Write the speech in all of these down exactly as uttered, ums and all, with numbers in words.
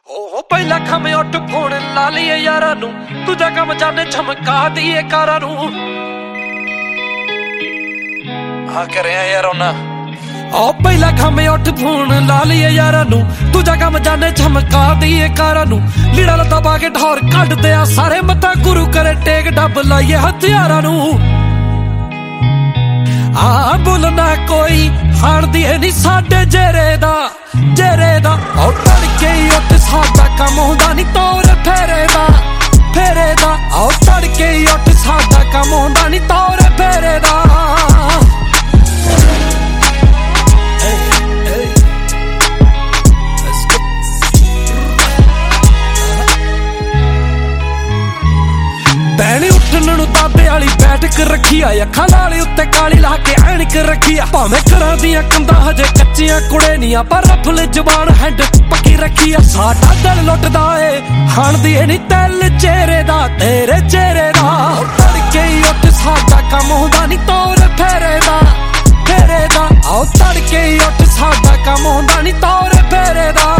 ਉਹ ਪਹਿਲਾ ਖਮੇ ਉੱਠ ਫੋਨ ਲਾ ਲਈਏ ਯਾਰਾਂ ਨੂੰ, ਦੂਜਾ ਕੰਮ ਜਾਣੇ ਚਮਕਾ ਦਈਏ ਕਾਰਾਂ ਨੂੰ। ਹਾਂ ਕਰਿਆ ਯਾਰ ਉਹਨਾਂ ਉਹ ਪਹਿਲਾ ਖਮੇ ਉੱਠ ਫੋਨ ਲਾ ਲਈਏ ਯਾਰਾਂ ਨੂੰ, ਦੂਜਾ ਕੰਮ ਜਾਣੇ ਚਮਕਾ ਦਈਏ ਕਾਰਾਂ ਨੂੰ। ਲੀੜਾ ਲੱਤਾ ਪਾ ਕੇ ਢੋਰ ਕੱਢਦੇ ਆ ਸਾਰੇ, ਮੱਥਾ ਗੁਰੂ ਕਰੇ ਟੇਕ ਡੱਬ ਲਾਈਏ ਹਥਿਆਰਾਂ ਨੂੰ। ਆ ਬੋਲਣਾ ਕੋਈ ਹਾਣਦੀ ਹੈ ਨੀ ਸਾਡੇ ਜੇਰੇ ਦਾ, ਜੇਰੇ ਦਾ ਉਹ ਤੜਕੇ ਉੱਠ ਸਾਡਾ ਕੰਮ ਹੁੰਦਾ ਨੀ ਤੌਰ ਫੇਰੇ ਦਾ, ਫੇਰੇ ਦਾ ਉਹ ਤੜਕੇ ਉੱਠ ਸਾਡਾ ਕੰਮ ਹੁੰਦਾ ਨੀ ਤੌਰ ਫੇਰੇ ਦਾ। ਭੈਣ ਉੱਠਣ ਨੂੰ ਦਾਦੇ ਵਾਲੀ ਬੈਠਕ ਰੱਖੀ ਆ, ਅੱਖਾਂ ਨਾਲ ਉੱਤੇ ਕਾਲੀ ਲਾ ਕੇ ਐਨਕ ਰੱਖੀ ਆ। ਭਾਵੇਂ ਘਰਾਂ ਦੀਆਂ ਕੰਧਾਂ ਹਜੇ ਕੱਚੀਆਂ ਕੁੜੇ ਨੀ ਆ, ਪਰ ਰਫਲ ਜ਼ਬਾਨ ਹੈਂਡ ਪੱਕੀ ਰੱਖੀ ਆ। ਸਾਡਾ ਦਿਲ ਲੁੱਟਦਾ ਏ ਹਾਣਦੀ ਏ ਨੀ ਦਿਲ ਚਿਹਰੇ ਦਾ, ਤੇਰੇ ਚਿਹਰੇ ਦਾ। ਤੜਕੇ ਉੱਠ ਸਾਡਾ ਕੰਮ ਹੁੰਦਾ ਨੀ ਤੌਰ ਫੇਰੇ ਦਾ, ਫੇਰੇ ਦਾ ਆਓ ਤੜਕੇ ਉੱਠ ਸਾਡਾ ਕੰਮ ਹੁੰਦਾ ਨੀ ਤੌਰ ਫੇਰੇ ਦਾ।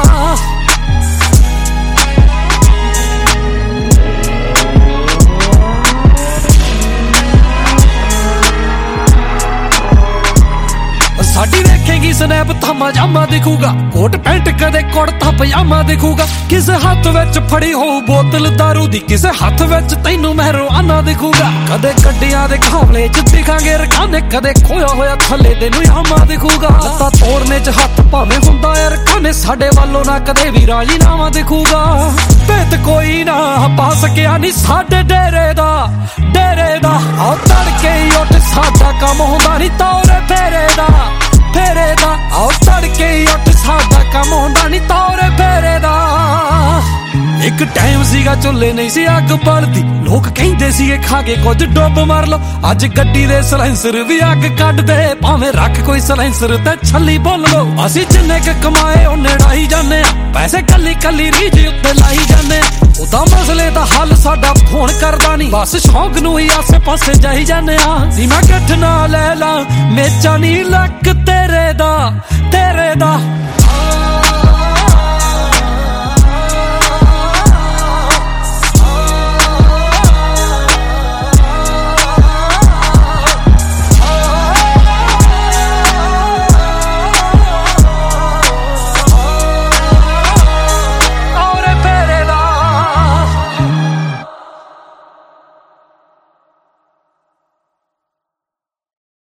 ਸਾਡੀ ਵੇਖੇਗੀ ਸਨੈਪ ਥਾਮਾ ਜਾਮਾ ਦਿਖੂਗਾ, ਕੋਟ ਪੈਂਟ ਕਦੇ ਕੁੜਤਾ ਪਜਾਮਾ ਦਿਖੂਗਾ। ਕਿਸੇ ਹੱਥ ਵਿੱਚ ਫੜੀ ਹੋਊ ਬੋਤਲ ਦਾਰੂ ਦੀ, ਕਿਸੇ ਹੱਥ ਵਿੱਚ ਤੈਨੂੰ ਮਹਿਰਵਾਨਾ ਦਿਖੂਗਾ। ਕਦੇ ਗੱਡੀਆਂ ਦੇ ਖਾਵਲੇ ਚ ਦਿਖਾਂਗੇ ਰਖਾਨੇ, ਕਦੇ ਖੋਇਆ ਹੋਇਆ ਥੱਲੇ ਤੈਨੂੰ ਯਾਮਾ ਦਿਖੂਗਾ। ਲੱਤਾਂ ਤੋੜਨੇ ਚ ਹੱਥ ਭਾਵੇਂ ਹੁੰਦਾ ਯਾਰ ਖਾਨੇ, ਸਾਡੇ ਵੱਲੋਂ ਨਾ ਕਦੇ ਵੀ ਰਾਜੀਨਾਮਾ ਦਿਖੂਗਾ। ਭੇਤ ਕੋਈ ਨਾ ਪਾ ਸਕਿਆ ਨੀ ਸਾਡੇ ਡੇਰੇ ਦਾ, ਡੇਰੇ ਦਾ ਆਓ ਤੜਕੇ ਉੱਠ ਸਾਡਾ ਕੰਮ ਹੁੰਦਾ ਨੀ ਤੌਰ ਫੇਰੇ ਦਾ, ਫੇਰੇ ਦਾ ਆਓ ਤੜਕੇ ਉੱਠ ਸਾਡਾ ਕੰਮ ਹੁੰਦਾ ਨੀ ਤੌਰ ਫੇਰੇ ਦਾ। ਇੱਕ ਟਾਈਮ ਸੀਗਾ ਚੁੱਲ੍ਹੇ ਨਹੀਂ ਸੀ ਅੱਗ ਬਲਦੀ, ਲੋਕ ਕਹਿੰਦੇ ਸੀਗੇ ਖਾ ਕੇ ਕੁਝ ਡੁੱਬ ਮਾਰ ਲੋ। ਅੱਜ ਗੱਡੀ ਦੇ ਸਲੈਂਸਰ ਵੀ ਅੱਗ ਕੱਢਦੇ, ਭਾਵੇਂ ਰੱਖ ਕੋਈ ਸਲੈਂਸਰ ਤੇ ਛੱਲੀ ਬੋਲ ਲੋ। ਅਸੀਂ ਜਿੰਨੇ ਕ ਕਮਾਏ ਉਹਨੇ ਡਾਈ ਜਾਂਦੇ ਆ, ਪੈਸੇ ਕੱਲੀ ਕੱਲੀ ਰੀਝ ਉੱਤੇ ਲਾਈ ਜਾਂਦੇ ਆ। ਉਹਦਾ ਮਸਲੇ ਦਾ ਹੱਲ ਸਾਡਾ ਫੋਨ ਕਰਦਾ ਨੀ, ਬਸ ਸ਼ੌਂਕ ਨੂੰ ਹੀ ਆਸੇ ਪਾਸੇ ਜਾਈ ਜਾਂਦੇ ਆ। ਨੀ ਮੈਂ ਗੱਠ ਨਾ ਲੈ ਲਾ ਮੇਚਾ ਨੀ ਲੱਕ ਤੇਰੇ ਦਾ, ਤੇਰੇ ਦਾ।